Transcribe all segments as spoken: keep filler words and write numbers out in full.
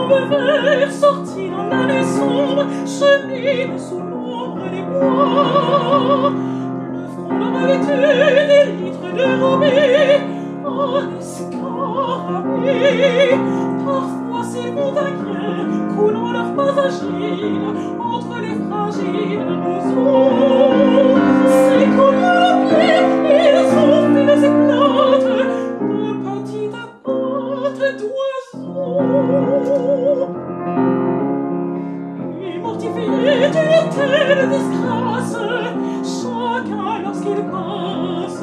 vers sorti dans l'allée sombre, chemine sous l'ombre des bois. Le front leur revêtu des litres dérobés, en escarabée. Parfois ces monts inquiets, coulant leurs pas agiles, entre les fragiles roseaux. C'est comme le pied, ils ont fait des éclates de petites pattes d'oiseaux. Et mortifiés d'une telle disgrâce, chacun lorsqu'il passe,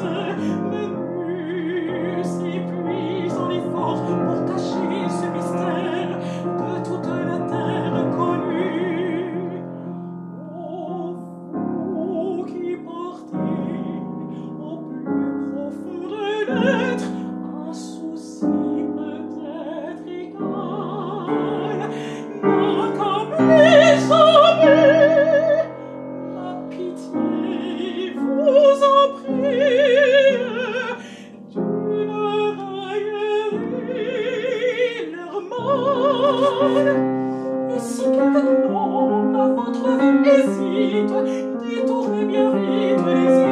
menu s'épuise en efforts pour cacher ce mystère de toute la terre connue. Ô vous qui partez au plus profond de l'être, un souci peut-être égal n'a comme les jamais. La pitié vous en prie d'une raillerie leur mal. Et si quelque temps à votre vue hésite, détournez bien vite les yeux.